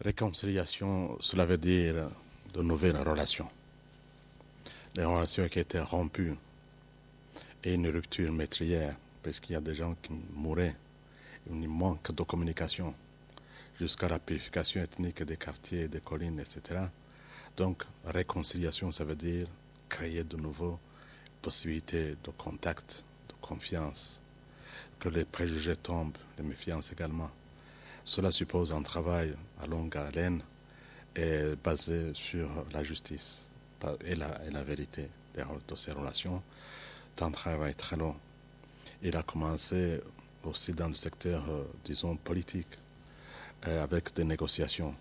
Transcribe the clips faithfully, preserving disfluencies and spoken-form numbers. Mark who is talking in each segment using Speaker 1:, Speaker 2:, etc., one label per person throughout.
Speaker 1: Réconciliation, cela veut dire de nouvelles relations. Les relations qui étaient rompues et une rupture métrière, parce qu'il y a des gens qui mouraient, il manque de communication, jusqu'à la purification ethnique des quartiers, des collines, et cetera. Donc, réconciliation, ça veut dire créer de nouvelles possibilités de contact, de confiance, que les préjugés tombent, les méfiances également. Cela suppose un travail à longue haleine et basé sur la justice et la, et la vérité de ces relations. C'est un travail très long. Il a commencé aussi dans le secteur, euh, disons, politique, euh, avec des négociations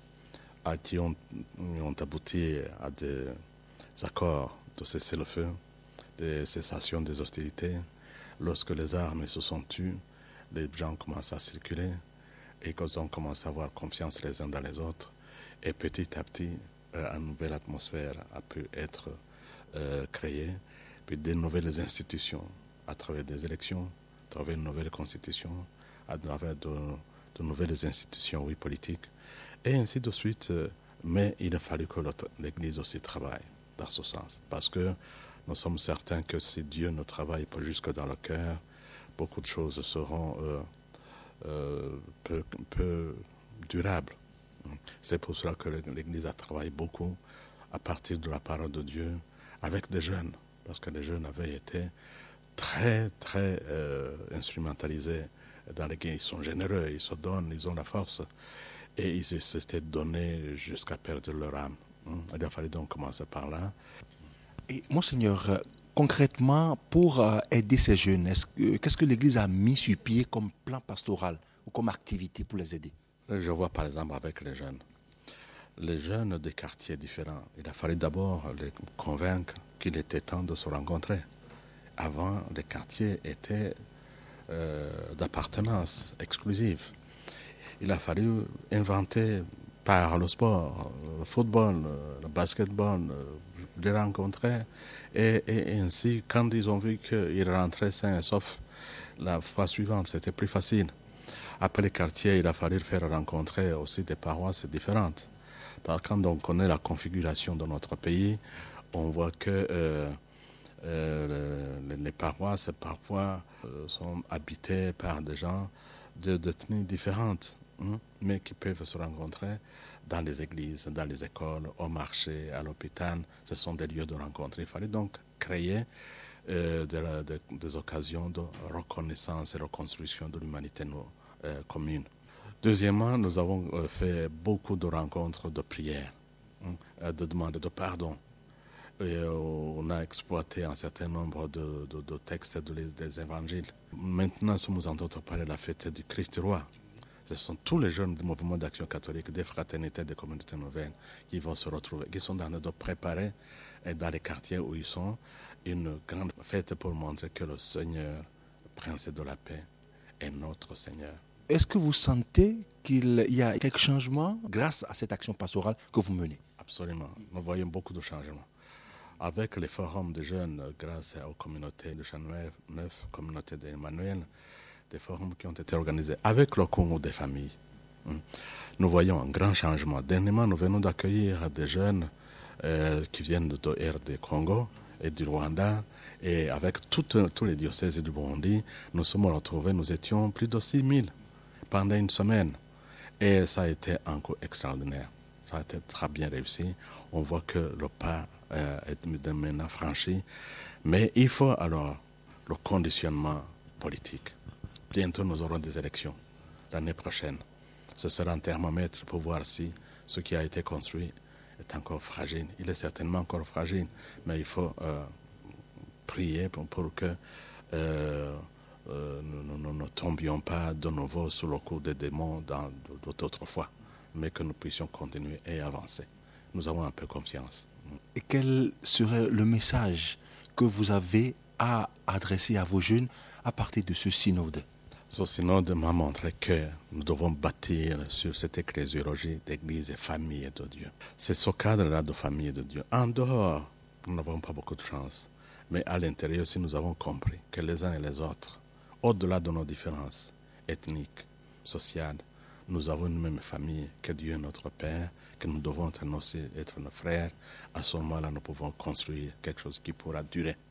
Speaker 1: à qui ont, ont abouti à des accords de cessez-le-feu, de cessation des hostilités. Lorsque les armes se sont tues, les gens commencent à circuler et qu'ils ont commencé à avoir confiance les uns dans les autres. Et petit à petit, euh, une nouvelle atmosphère a pu être euh, créée, puis des nouvelles institutions à travers des élections, à travers une nouvelle constitution, à travers de, de nouvelles institutions, oui, politiques, et ainsi de suite. Euh, mais il a fallu que l'Église aussi travaille dans ce sens, parce que nous sommes certains que si Dieu ne travaille pas jusque dans le cœur, beaucoup de choses seront euh, euh, peu, peu durables. C'est pour cela que l'Église a travaillé beaucoup à partir de la parole de Dieu avec des jeunes, parce que les jeunes avaient été très, très euh, instrumentalisés dans l'Église. Ils sont généreux, ils se donnent, ils ont la force, et ils s'étaient donnés jusqu'à perdre leur âme. Il a fallu donc commencer par là.
Speaker 2: Et Monseigneur, concrètement, pour euh, aider ces jeunes, est-ce que, qu'est-ce que l'Église a mis sur pied comme plan pastoral ou comme activité pour les aider?
Speaker 1: Je vois par exemple avec les jeunes. Les jeunes des quartiers différents, il a fallu d'abord les convaincre qu'il était temps de se rencontrer. Avant, les quartiers étaient euh, d'appartenance exclusive. Il a fallu inventer par le sport, le football, le basketball, les rencontrer. Et, et ainsi, quand ils ont vu qu'ils rentraient sains et saufs, la fois suivante, c'était plus facile. Après les quartiers, il a fallu faire rencontrer aussi des paroisses différentes. Parce que quand on connaît la configuration de notre pays, on voit que euh, euh, les, les paroisses parfois euh, sont habitées par des gens de d'ethnies différentes, hein, mais qui peuvent se rencontrer dans les églises, dans les écoles, au marché, à l'hôpital. Ce sont des lieux de rencontre. Il fallait donc créer euh, de, de, des occasions de reconnaissance et reconstruction de l'humanité euh, commune. Deuxièmement, nous avons euh, fait beaucoup de rencontres de prière, hein, de demande de pardon. Et, euh, on a exploité un certain nombre de, de, de textes de, des évangiles. Maintenant, nous sommes en train de parler de la fête du Christ roi. Ce sont tous les jeunes du mouvement d'action catholique, des fraternités, des communautés nouvelles qui vont se retrouver, qui sont en train de préparer dans les quartiers où ils sont une grande fête pour montrer que le Seigneur, Prince de la paix, est notre Seigneur.
Speaker 2: Est-ce que vous sentez qu'il y a quelques changements grâce à cette action pastorale que vous menez?
Speaker 1: Absolument. Nous voyons beaucoup de changements. Avec les forums de jeunes, grâce aux communautés de Chanoine-Neuf, communauté d'Emmanuel, des forums qui ont été organisés avec le Congo des familles, nous voyons un grand changement. Dernièrement, nous venons d'accueillir des jeunes euh, qui viennent de R D Congo et du Rwanda, et avec toutes, tous les diocèses du Burundi, nous sommes retrouvés, nous étions plus de six mille pendant une semaine. Et ça a été encore extraordinaire. Ça a été très bien réussi. On voit que le pas euh, est maintenant franchi. Mais il faut alors le conditionnement politique. Bientôt, nous aurons des élections l'année prochaine. Ce sera un thermomètre pour voir si ce qui a été construit est encore fragile. Il est certainement encore fragile, mais il faut euh, prier pour, pour que euh, euh, nous, nous, nous ne tombions pas de nouveau sous le coup des démons dans d'autres fois, mais que nous puissions continuer et avancer. Nous avons un peu confiance.
Speaker 2: Et quel serait le message que vous avez à adresser à vos jeunes à partir de ce synode?
Speaker 1: Ce synode m'a montré que nous devons bâtir sur cette ecclésiologie d'église et famille de Dieu. C'est ce cadre-là de famille de Dieu. En dehors, nous n'avons pas beaucoup de chance. Mais à l'intérieur aussi, nous avons compris que les uns et les autres, au-delà de nos différences ethniques, sociales, nous avons une même famille, que Dieu est notre Père, que nous devons être nos, être nos frères, à ce moment-là, nous pouvons construire quelque chose qui pourra durer.